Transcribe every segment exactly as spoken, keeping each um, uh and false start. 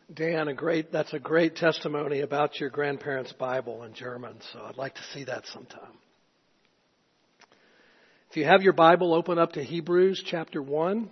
Dan, a great, that's a great testimony about your grandparents' Bible in German, so I'd like to see that sometime. If you have your Bible, open up to Hebrews chapter one.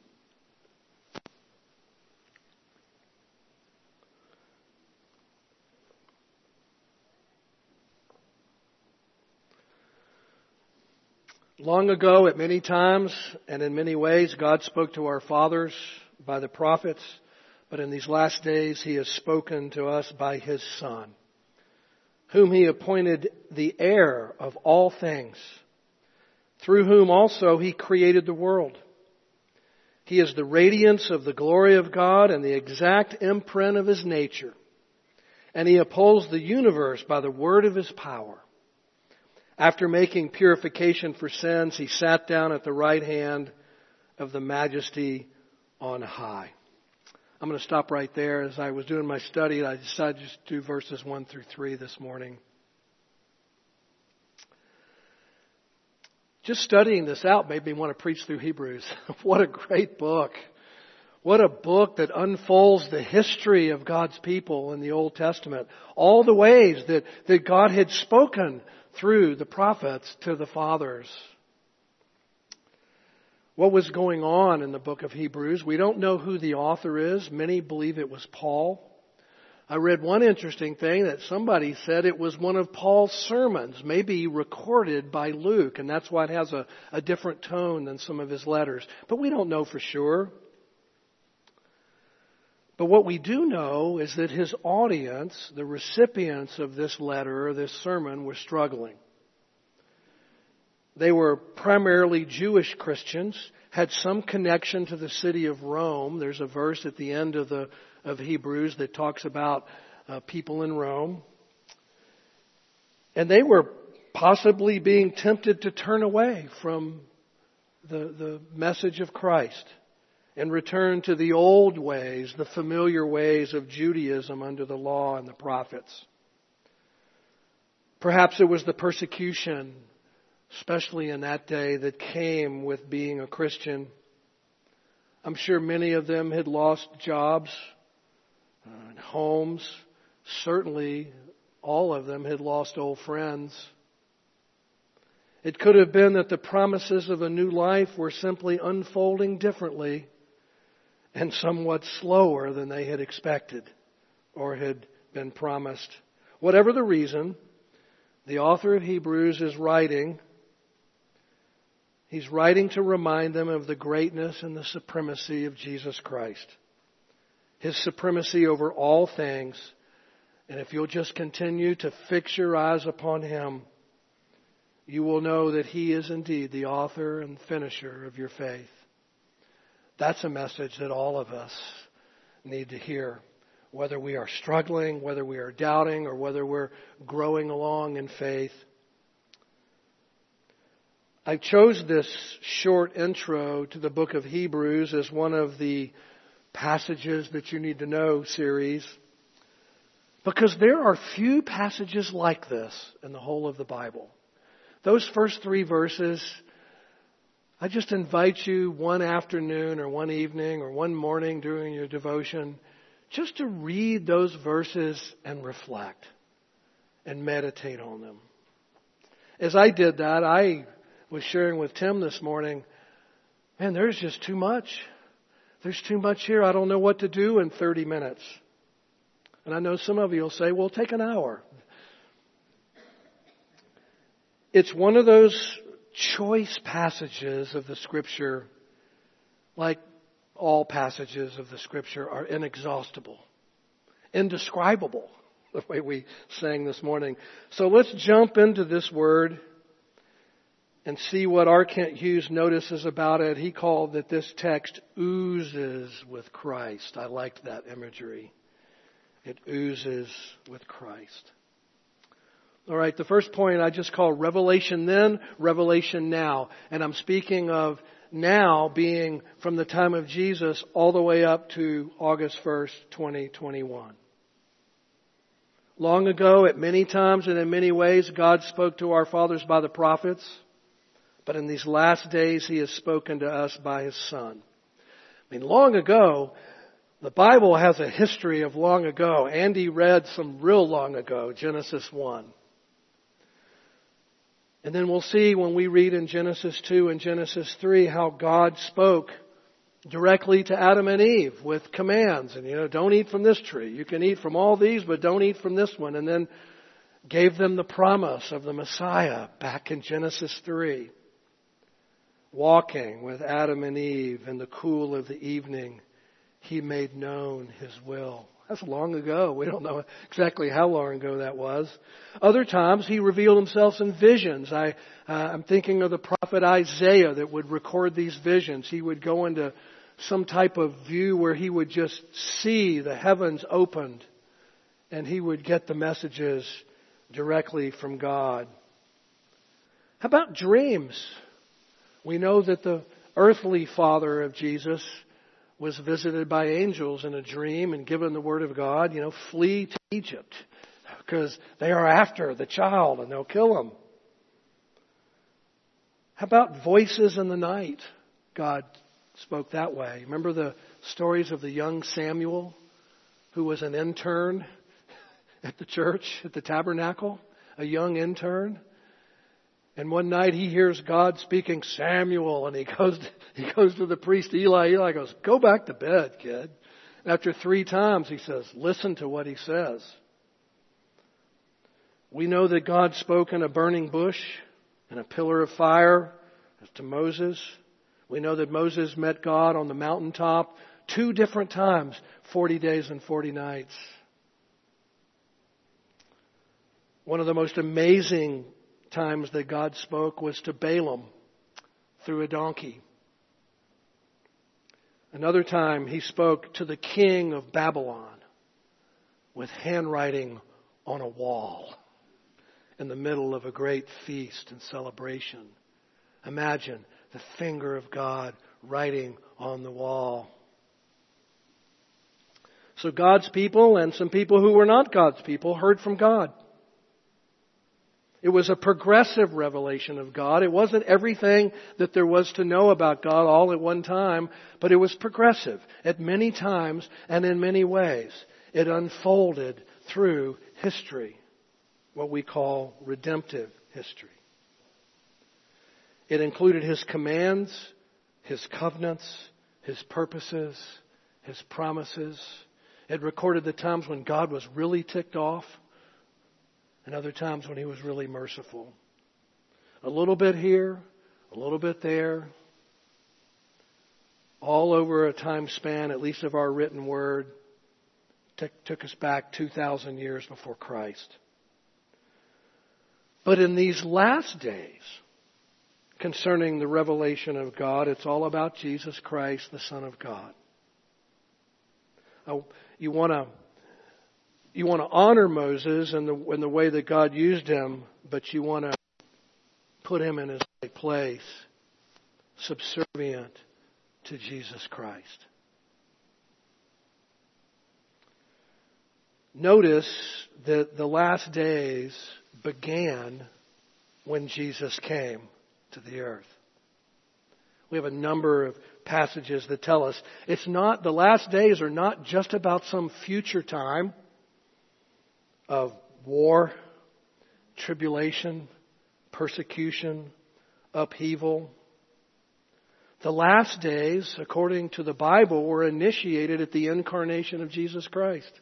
Long ago, at many times and in many ways, God spoke to our fathers by the prophets. But in these last days, He has spoken to us by His Son, whom He appointed the heir of all things, through whom also He created the world. He is the radiance of the glory of God and the exact imprint of His nature. And He upholds the universe by the word of His power. After making purification for sins, He sat down at the right hand of the Majesty on high. I'm going to stop right there. As I was doing my study, I decided to just do verses one through three this morning. Just studying this out made me want to preach through Hebrews. What a great book. What a book that unfolds the history of God's people in the Old Testament. All the ways that, that God had spoken through the prophets to the fathers. What was going on in the book of Hebrews? We don't know who the author is. Many believe it was Paul. I read one interesting thing that somebody said it was one of Paul's sermons, maybe recorded by Luke, and that's why it has a, a different tone than some of his letters. But we don't know for sure. But what we do know is that his audience, the recipients of this letter or this sermon, were struggling. They were primarily Jewish Christians, had some connection to the city of Rome. There's a verse at the end of the of Hebrews that talks about uh, people in Rome. And they were possibly being tempted to turn away from the, the message of Christ and return to the old ways, the familiar ways of Judaism under the law and the prophets. Perhaps it was the persecution, especially in that day, that came with being a Christian. I'm sure many of them had lost jobs and homes. Certainly all of them had lost old friends. It could have been that the promises of a new life were simply unfolding differently and somewhat slower than they had expected or had been promised. Whatever the reason, the author of Hebrews is writing He's writing to remind them of the greatness and the supremacy of Jesus Christ. His supremacy over all things. And if you'll just continue to fix your eyes upon Him, you will know that He is indeed the author and finisher of your faith. That's a message that all of us need to hear. Whether we are struggling, whether we are doubting, or whether we're growing along in faith. I chose this short intro to the book of Hebrews as one of the passages that you need to know series, because there are few passages like this in the whole of the Bible. Those first three verses, I just invite you one afternoon or one evening or one morning during your devotion just to read those verses and reflect and meditate on them. As I did that, I was sharing with Tim this morning, man, there's just too much. There's too much here. I don't know what to do in thirty minutes. And I know some of you will say, well, take an hour. It's one of those choice passages of the Scripture, like all passages of the Scripture, are inexhaustible, indescribable, the way we sang this morning. So let's jump into this word and see what R. Kent Hughes notices about it. He called that this text oozes with Christ. I liked that imagery. It oozes with Christ. All right, the first point I just call revelation then, revelation now. And I'm speaking of now being from the time of Jesus all the way up to August first, twenty twenty-one. Long ago, at many times and in many ways, God spoke to our fathers by the prophets. But in these last days, He has spoken to us by His Son. I mean, long ago, The Bible has a history of long ago. Andy read some real long ago, Genesis one. And then we'll see when we read in Genesis two and Genesis three how God spoke directly to Adam and Eve with commands. And, you know, don't eat from this tree. You can eat from all these, but don't eat from this one. And then gave them the promise of the Messiah back in Genesis three. Walking with Adam and Eve in the cool of the evening, He made known His will. That's long ago. We don't know exactly how long ago that was. Other times He revealed Himself in visions. I, uh, I'm thinking of the prophet Isaiah that would record these visions. He would go into some type of view where he would just see the heavens opened and he would get the messages directly from God. How about dreams? We know that the earthly father of Jesus was visited by angels in a dream and given the word of God, you know, flee to Egypt because they are after the child and they'll kill him. How about voices in the night? God spoke that way. Remember the stories of the young Samuel who was an intern at the church, at the tabernacle, a young intern? And one night he hears God speaking, Samuel, and he goes to, he goes to the priest Eli. Eli goes, go back to bed, kid. After three times he says, listen to what he says. We know that God spoke in a burning bush and a pillar of fire to Moses. We know that Moses met God on the mountaintop two different times, forty days and forty nights. One of the most amazing times that God spoke was to Balaam through a donkey. Another time He spoke to the king of Babylon with handwriting on a wall in the middle of a great feast and celebration. Imagine the finger of God writing on the wall. So God's people and some people who were not God's people heard from God. It was a progressive revelation of God. It wasn't everything that there was to know about God all at one time, but it was progressive at many times and in many ways. It unfolded through history, what we call redemptive history. It included His commands, His covenants, His purposes, His promises. It recorded the times when God was really ticked off and other times when He was really merciful. A little bit here, a little bit there, all over a time span, at least of our written word, t- took us back two thousand years before Christ. But in these last days, concerning the revelation of God, it's all about Jesus Christ, the Son of God. Oh, you want to you want to honor Moses in the in the way that God used him, but you want to put him in his right place, subservient to Jesus Christ. Notice that the last days began when Jesus came to the earth. We have a number of passages that tell us it's not, the last days are not just about some future time of war, tribulation, persecution, upheaval. The last days, according to the Bible, were initiated at the incarnation of Jesus Christ.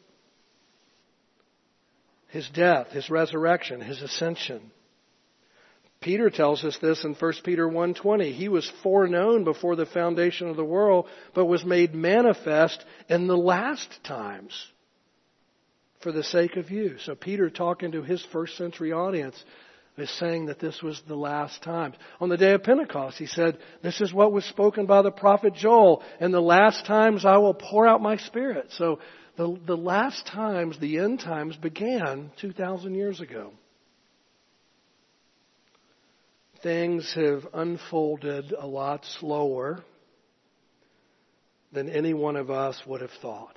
His death, His resurrection, His ascension. Peter tells us this in First Peter one twenty. He was foreknown before the foundation of the world, but was made manifest in the last times for the sake of you. So Peter, talking to his first century audience, is saying that this was the last times. On the day of Pentecost, he said, this is what was spoken by the prophet Joel. In the last times I will pour out my Spirit. So the, the last times, the end times, began two thousand years ago. Things have unfolded a lot slower than any one of us would have thought.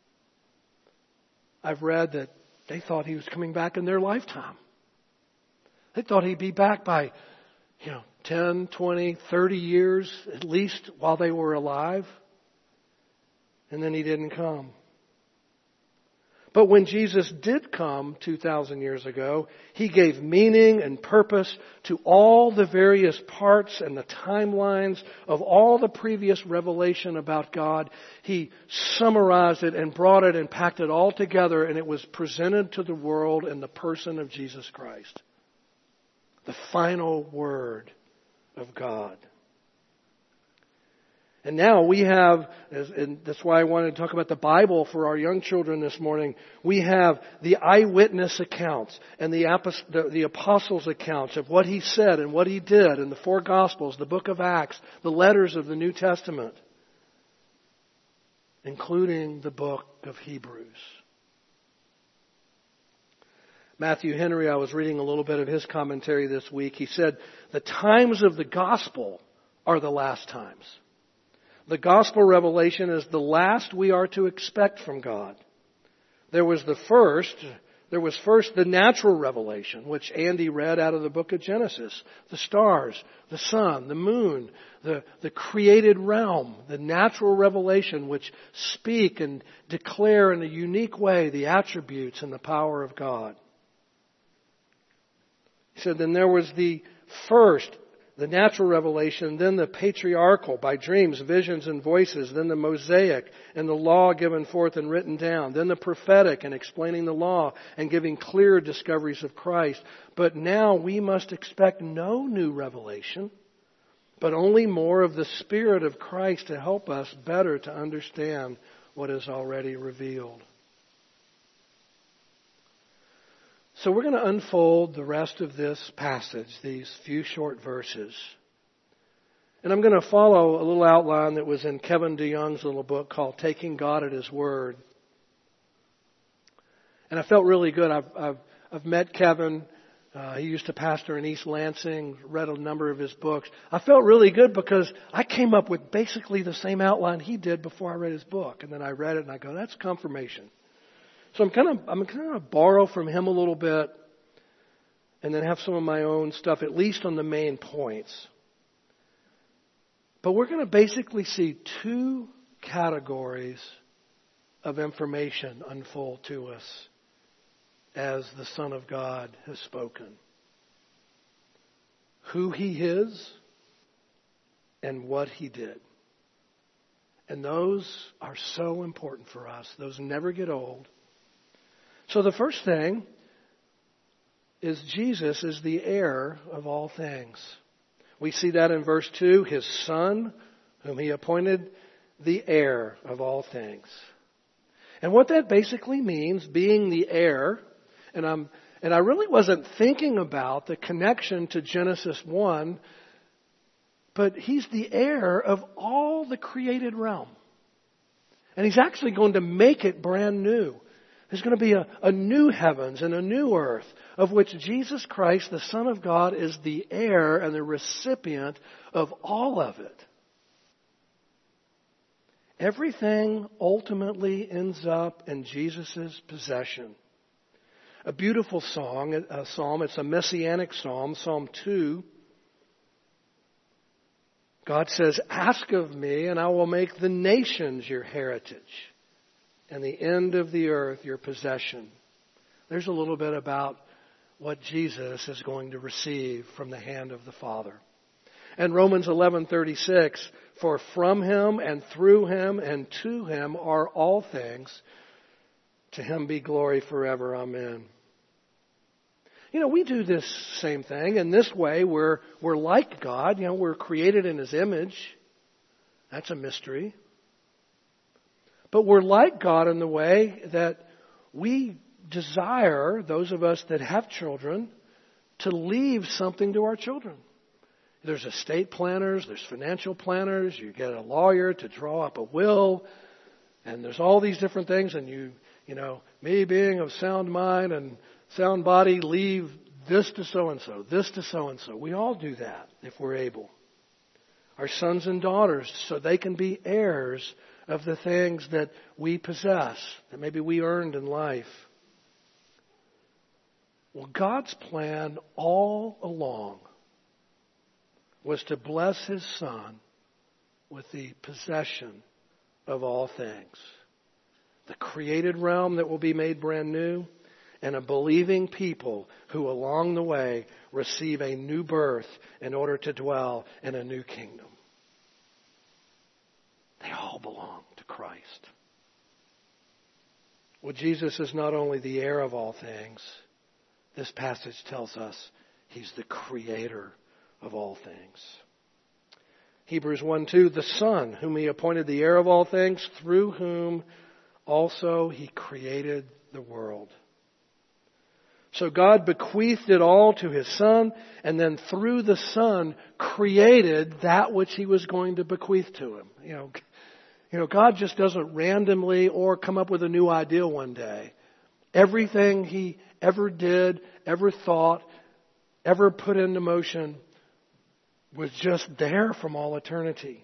I've read that they thought He was coming back in their lifetime. They thought He'd be back by, you know, ten, twenty, thirty years at least while they were alive. And then He didn't come. But when Jesus did come two thousand years ago, He gave meaning and purpose to all the various parts and the timelines of all the previous revelation about God. He summarized it and brought it and packed it all together, and it was presented to the world in the person of Jesus Christ. The final word of God. And now we have, and that's why I wanted to talk about the Bible for our young children this morning, we have the eyewitness accounts and the, the, the apostles' accounts of what He said and what He did in the four Gospels, the book of Acts, the letters of the New Testament, including the book of Hebrews. Matthew Henry, I was reading a little bit of his commentary this week. He said, the times of the gospel are the last times. The gospel revelation is the last we are to expect from God. There was the first, there was first the natural revelation, which Andy read out of the book of Genesis. The stars, the sun, the moon, the, the created realm, the natural revelation which speak and declare in a unique way the attributes and the power of God. He said, then there was the first, the natural revelation, then the patriarchal by dreams, visions, and voices, then the Mosaic and the law given forth and written down, then the prophetic and explaining the law and giving clear discoveries of Christ. But now we must expect no new revelation, but only more of the Spirit of Christ to help us better to understand what is already revealed. So we're going to unfold the rest of this passage, these few short verses. And I'm going to follow a little outline that was in Kevin DeYoung's little book called Taking God at His Word. And I felt really good. I've, I've, I've met Kevin. Uh, he used to pastor in East Lansing, read a number of his books. I felt really good because I came up with basically the same outline he did before I read his book. And then I read it and I go, that's confirmation. So I'm kind of I'm kind of borrow from him a little bit and then have some of my own stuff, at least on the main points. But we're going to basically see two categories of information unfold to us as the Son of God has spoken. Who He is and what He did. And those are so important for us. Those never get old. So the first thing is Jesus is the heir of all things. We see that in verse two, His Son, whom He appointed the heir of all things. And what that basically means, being the heir, and I'm and I really wasn't thinking about the connection to Genesis one, but He's the heir of all the created realm. And He's actually going to make it brand new. There's going to be a, a new heavens and a new earth of which Jesus Christ, the Son of God, is the heir and the recipient of all of it. Everything ultimately ends up in Jesus' possession. A beautiful song, a psalm, it's a messianic psalm, Psalm two. God says, ask of me and I will make the nations your heritage and the end of the earth your possession. There's a little bit about what Jesus is going to receive from the hand of the Father. And Romans eleven thirty-six, for from Him and through Him and to Him are all things. To Him be glory forever. Amen. You know, we do this same thing. In this way, we're, we're like God. You know, we're created in His image. That's a mystery. But we're like God in the way that we desire, those of us that have children, to leave something to our children. There's estate planners, there's financial planners, you get a lawyer to draw up a will, and there's all these different things, and you, you know, me being of sound mind and sound body, leave this to so-and-so, this to so-and-so. We all do that if we're able. Our sons and daughters, so they can be heirs of the things that we possess, that maybe we earned in life. Well, God's plan all along was to bless His Son with the possession of all things. The created realm that will be made brand new, and a believing people who along the way receive a new birth in order to dwell in a new kingdom. They all belong to Christ. Well, Jesus is not only the heir of all things, this passage tells us He's the creator of all things. Hebrews one two, the Son, whom He appointed the heir of all things, through whom also He created the world. So God bequeathed it all to His Son, and then through the Son created that which He was going to bequeath to Him. You know, you know, God just doesn't randomly or come up with a new idea one day. Everything He ever did, ever thought, ever put into motion was just there from all eternity.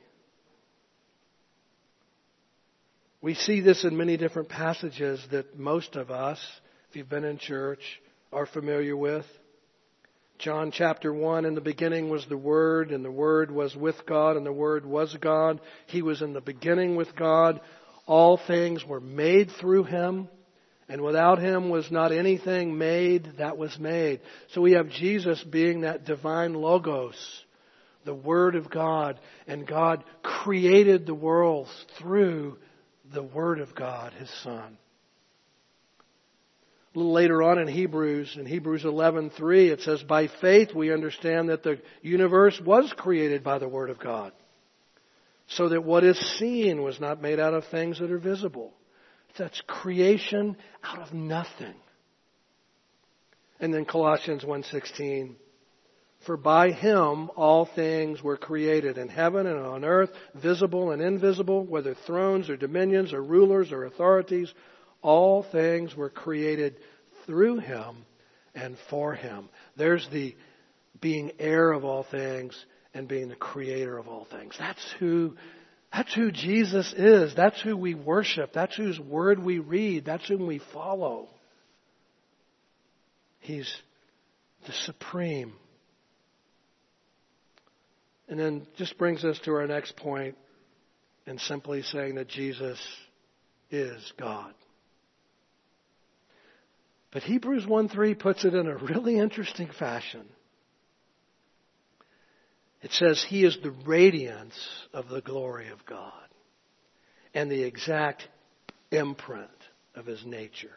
We see this in many different passages that most of us, if you've been in church, are familiar with. John chapter one, in the beginning was the Word, and the Word was with God, and the Word was God. He was in the beginning with God. All things were made through Him, and without Him was not anything made that was made. So we have Jesus being that divine Logos, the Word of God, and God created the worlds through the Word of God, His Son. A little later on in Hebrews, in Hebrews eleven three, it says, by faith we understand that the universe was created by the Word of God, so that what is seen was not made out of things that are visible. That's creation out of nothing. And then Colossians one sixteen, for by Him all things were created in heaven and on earth, visible and invisible, whether thrones or dominions or rulers or authorities. All things were created through Him and for Him. There's the being heir of all things and being the creator of all things. That's who, that's who Jesus is. That's who we worship. That's whose word we read. That's whom we follow. He's the supreme. And then just brings us to our next point in simply saying that Jesus is God. But Hebrews one three puts it in a really interesting fashion. It says He is the radiance of the glory of God and the exact imprint of His nature.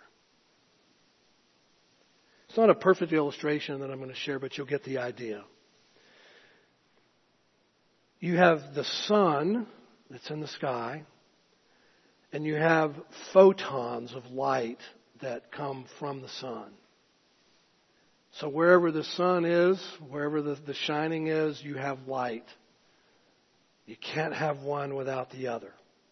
It's not a perfect illustration that I'm going to share, but you'll get the idea. You have the sun that's in the sky, and you have photons of light that come from the sun. So wherever the sun is, wherever the, the shining is, you have light. You can't have one without the other.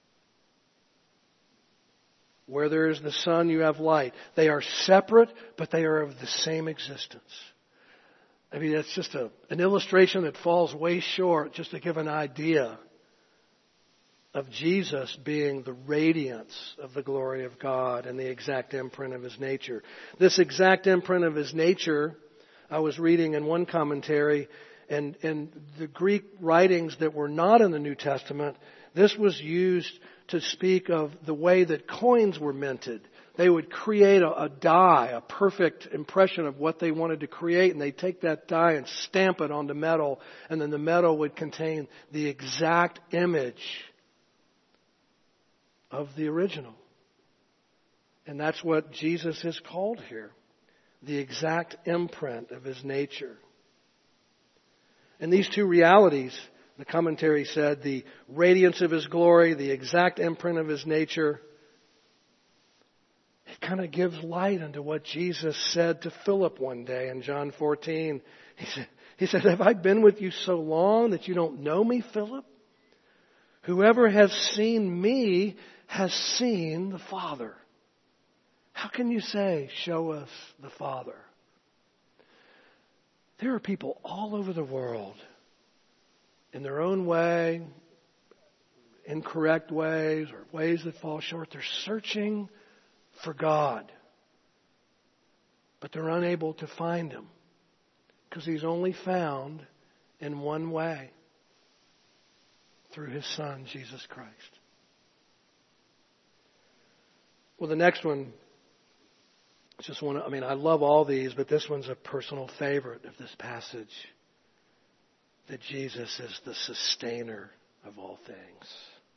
Where there is the sun, you have light. They are separate, but they are of the same existence. I mean, it's just a, an illustration that falls way short just to give an idea of Jesus being the radiance of the glory of God and the exact imprint of His nature. This exact imprint of His nature, I was reading in one commentary, and in the Greek writings that were not in the New Testament, this was used to speak of the way that coins were minted. They would create a, a die, a perfect impression of what they wanted to create, and they'd take that die and stamp it onto metal, and then the metal would contain the exact image of the original. And that's what Jesus is called here. The exact imprint of His nature. And these two realities, the commentary said, the radiance of His glory, the exact imprint of His nature, it kind of gives light into what Jesus said to Philip one day in John fourteen. He said, he said, have I been with you so long that you don't know me, Philip? Whoever has seen me has seen the Father. How can you say, show us the Father? There are people all over the world, in their own way, incorrect ways, or ways that fall short. They're searching for God, but they're unable to find Him because He's only found in one way, through His Son, Jesus Christ. Well, the next one, just one, I mean, I love all these, but this one's a personal favorite of this passage. That Jesus is the sustainer of all things.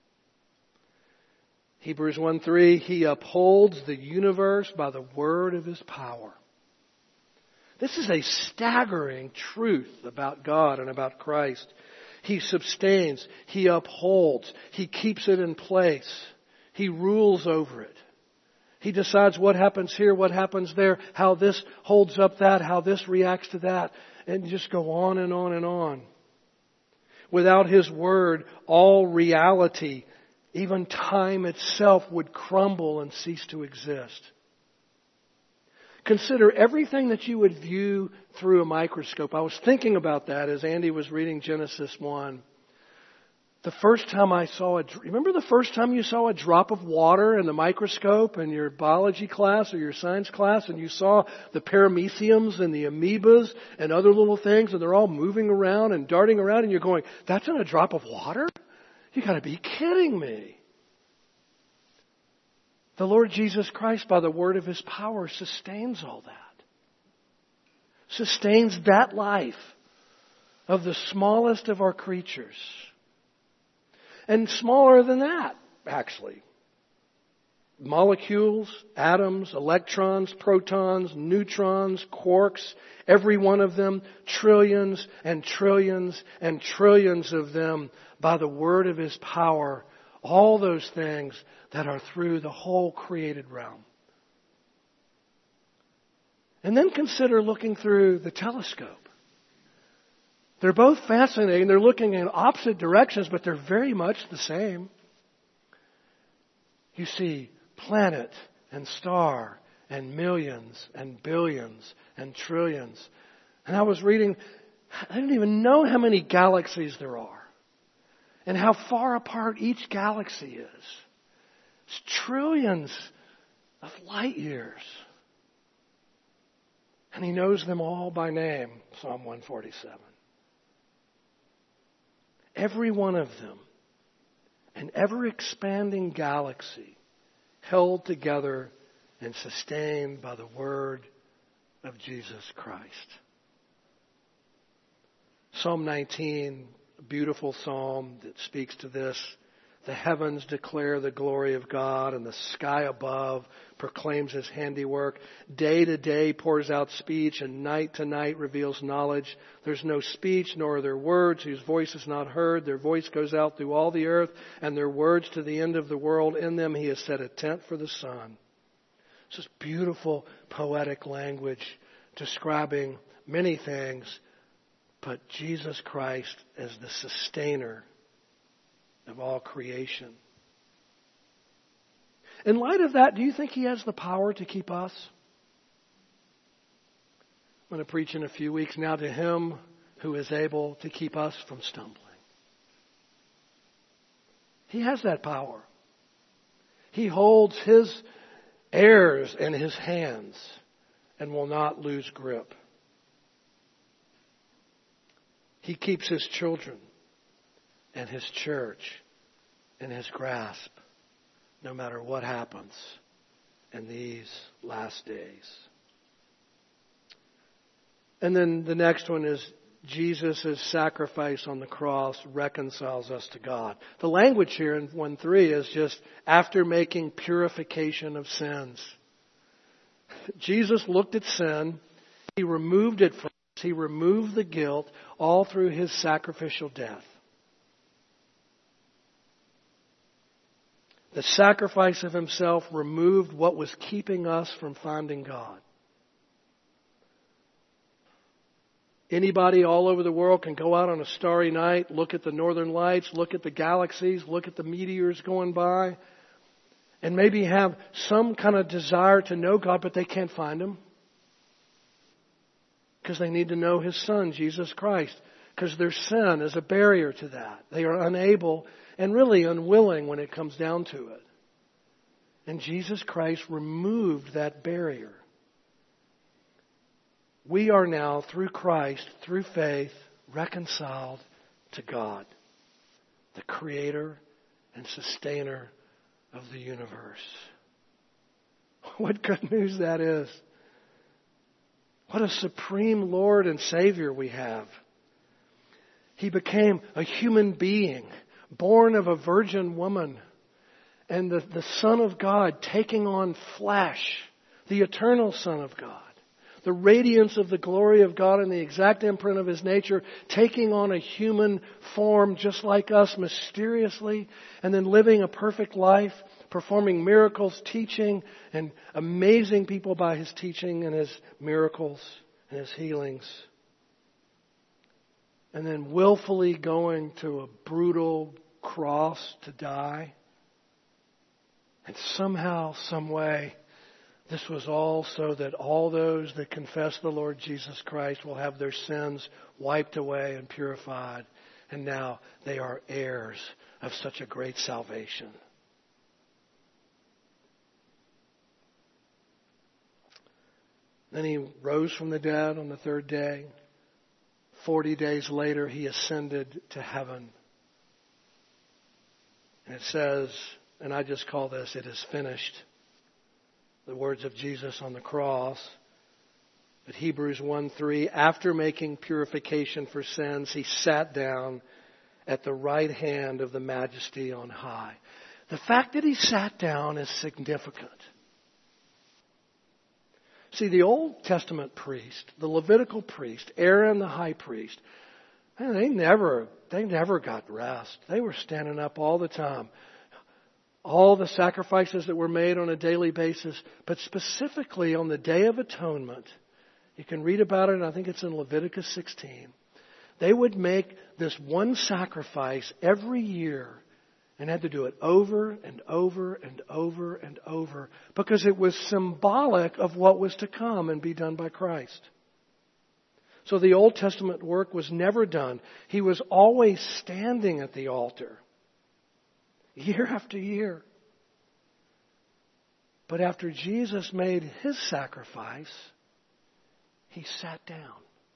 Hebrews one three, He upholds the universe by the word of His power. This is a staggering truth about God and about Christ. He sustains, He upholds, He keeps it in place. He rules over it. He decides what happens here, what happens there, how this holds up that, how this reacts to that, and just go on and on and on. Without His word, all reality, even time itself, would crumble and cease to exist. Consider everything that you would view through a microscope. I was thinking about that as Andy was reading Genesis one. The first time I saw a, remember the first time you saw a drop of water in the microscope in your biology class or your science class, and you saw the parameciums and the amoebas and other little things, and they're all moving around and darting around, and you're going, that's in a drop of water? You got to be kidding me. The Lord Jesus Christ, by the word of His power, sustains all that. Sustains that life of the smallest of our creatures. And smaller than that, actually. Molecules, atoms, electrons, protons, neutrons, quarks, every one of them, trillions and trillions and trillions of them by the word of His power. All those things that are through the whole created realm. And then consider looking through the telescope. They're both fascinating. They're looking in opposite directions, but they're very much the same. You see planet and star and millions and billions and trillions. And I was reading, I don't even know how many galaxies there are and how far apart each galaxy is. It's trillions of light years. And He knows them all by name, Psalm one forty-seven. Every one of them, an ever-expanding galaxy, held together and sustained by the word of Jesus Christ. Psalm nineteen, a beautiful psalm that speaks to this. The heavens declare the glory of God, and the sky above proclaims His handiwork. Day to day pours out speech, and night to night reveals knowledge. There's no speech, nor are there words whose voice is not heard. Their voice goes out through all the earth, and their words to the end of the world. In them He has set a tent for the sun. This is beautiful poetic language describing many things, but Jesus Christ as the sustainer of all creation. In light of that, do you think He has the power to keep us? I'm going to preach in a few weeks now to Him who is able to keep us from stumbling. He has that power. He holds His heirs in His hands and will not lose grip. He keeps His children and His church in His grasp, no matter what happens in these last days. And then the next one is Jesus' sacrifice on the cross reconciles us to God. The language here in one three is just after making purification of sins. Jesus looked at sin. He removed it from us. He removed the guilt all through His sacrificial death. The sacrifice of Himself removed what was keeping us from finding God. Anybody all over the world can go out on a starry night, look at the northern lights, look at the galaxies, look at the meteors going by, and maybe have some kind of desire to know God, but they can't find Him. Because they need to know His Son, Jesus Christ. Because their sin is a barrier to that. They are unable and really unwilling when it comes down to it. And Jesus Christ removed that barrier. We are now, through Christ, through faith, reconciled to God, the Creator and Sustainer of the universe. What good news that is. What a supreme Lord and Savior we have. He became a human being, born of a virgin woman, and the, the Son of God taking on flesh, the eternal Son of God, the radiance of the glory of God and the exact imprint of His nature, taking on a human form just like us mysteriously, and then living a perfect life, performing miracles, teaching, and amazing people by His teaching and His miracles and His healings. And then willfully going to a brutal cross to die. And somehow, some way, this was all so that all those that confess the Lord Jesus Christ will have their sins wiped away and purified. And now they are heirs of such a great salvation. Then He rose from the dead on the third day. Forty days later, He ascended to heaven. And it says, and I just call this, it is finished. The words of Jesus on the cross. But Hebrews one three, after making purification for sins, He sat down at the right hand of the Majesty on high. The fact that He sat down is significant. See, the Old Testament priest, the Levitical priest, Aaron the high priest, man, they never, they never got rest. They were standing up all the time. All the sacrifices that were made on a daily basis, but specifically on the Day of Atonement, you can read about it, and I think it's in Leviticus sixteen. They would make this one sacrifice every year and had to do it over and over and over and over because it was symbolic of what was to come and be done by Christ. So the Old Testament work was never done. He was always standing at the altar. Year after year. But after Jesus made His sacrifice, He sat down.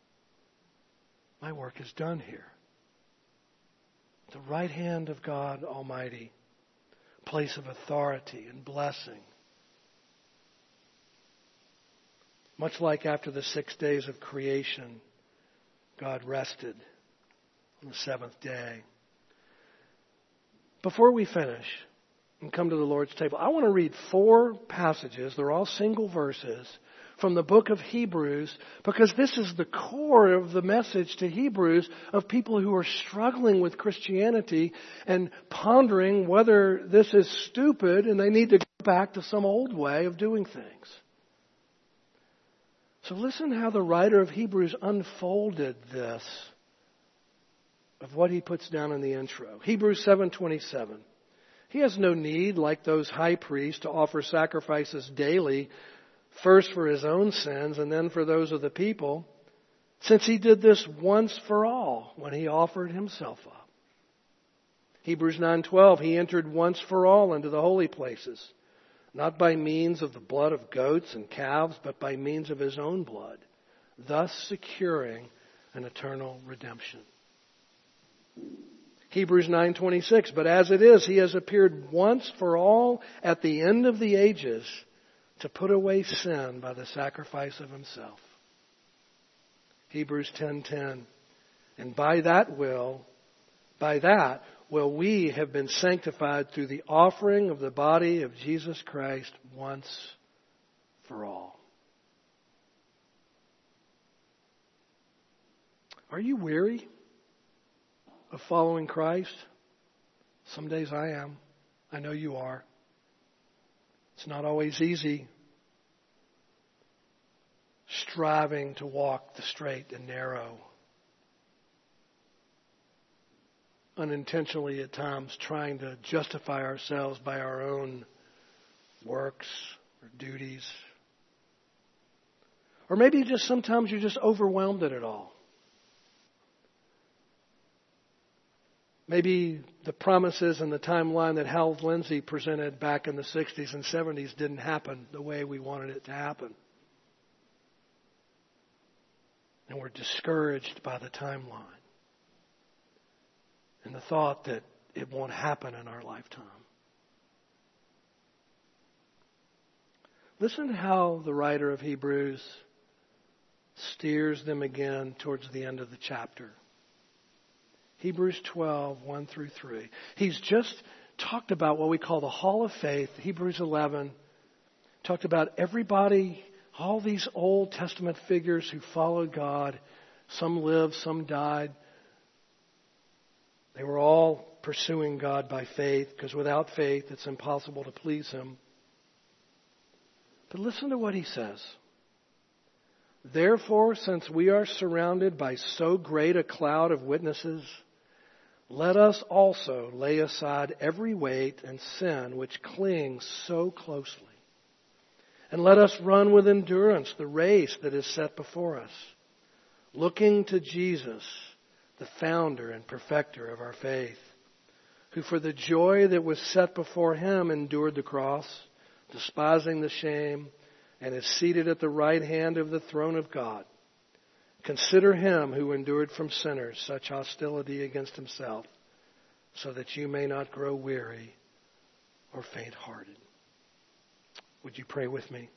My work is done here. The right hand of God Almighty, place of authority and blessing. Much like after the six days of creation, God rested on the seventh day. Before we finish and come to the Lord's table, I want to read four passages. They're all single verses from the book of Hebrews, because this is the core of the message to Hebrews of people who are struggling with Christianity and pondering whether this is stupid and they need to go back to some old way of doing things. So listen how the writer of Hebrews unfolded this, of what he puts down in the intro. Hebrews seven twenty-seven. He has no need, like those high priests, to offer sacrifices daily, first for his own sins and then for those of the people, since he did this once for all when he offered himself up. Hebrews nine twelve. He entered once for all into the holy places, not by means of the blood of goats and calves, but by means of his own blood, thus securing an eternal redemption. Hebrews nine twenty-six, but as it is, He has appeared once for all at the end of the ages to put away sin by the sacrifice of Himself. Hebrews ten ten, and by that will, by that will we have been sanctified through the offering of the body of Jesus Christ once for all. Are you weary of following Christ? Some days I am. I know you are. It's not always easy striving to walk the straight and narrow. Unintentionally at times trying to justify ourselves by our own works or duties. Or maybe just sometimes you're just overwhelmed at it all. Maybe the promises and the timeline that Hal Lindsey presented back in the sixties and seventies didn't happen the way we wanted it to happen. And we're discouraged by the timeline and the thought that it won't happen in our lifetime. Listen to how the writer of Hebrews steers them again towards the end of the chapter. Hebrews twelve, one through three. He's just talked about what we call the Hall of Faith. Hebrews eleven talked about everybody, all these Old Testament figures who followed God. Some lived, some died. They were all pursuing God by faith, because without faith it's impossible to please Him. But listen to what he says. Therefore, since we are surrounded by so great a cloud of witnesses, let us also lay aside every weight and sin which clings so closely. And let us run with endurance the race that is set before us, looking to Jesus, the founder and perfecter of our faith, who for the joy that was set before Him endured the cross, despising the shame, and is seated at the right hand of the throne of God. Consider Him who endured from sinners such hostility against Himself, so that you may not grow weary or faint-hearted. Would you pray with me?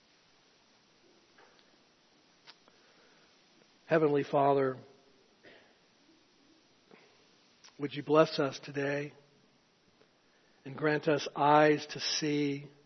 Heavenly Father, would you bless us today and grant us eyes to see